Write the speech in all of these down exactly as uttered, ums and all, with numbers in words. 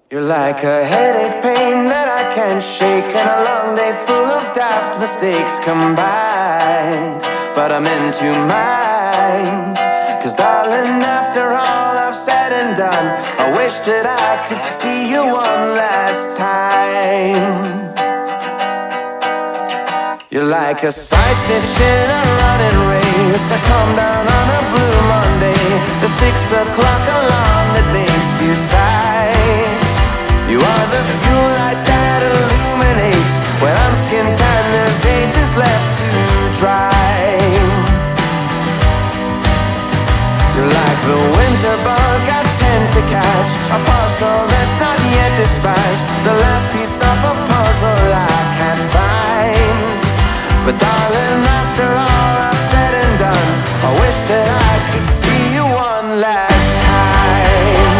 You're like a headache pain that I can't shake, and a long day full of daft mistakes combined. But I'm in two minds, 'cause darling, after all I've said and done, I wish that I could see you one last time. You're like a side stitch in a running race. I come down on a blue Monday, the six o'clock alarm that makes you sigh. You are the fuel light that illuminates when I'm skin tan, there's ages left to drive. You're like the winter bug I tend to catch, a parcel that's not yet dispatched, the last piece of a puzzle I can't find. But darling, after all I've said and done, I wish that I could see you one last time.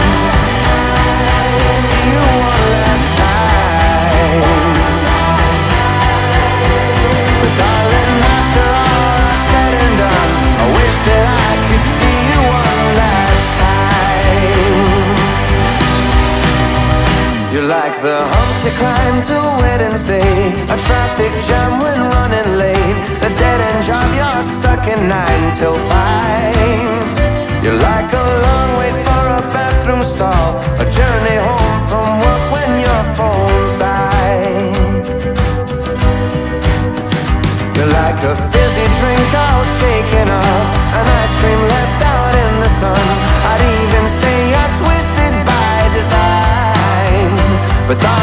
See you one last time. But darling, after all I've said and done, I wish that I could see you one last time. You're like the hump to climb till Wednesday, a traffic jam when running late, a dead-end job you're stuck in nine till five. You're like a long wait for a bathroom stall, a journey home from work when your phone's died. You're like a fizzy drink all shaken up, an ice cream left out in the sun. I'd even say you're twisted by design. But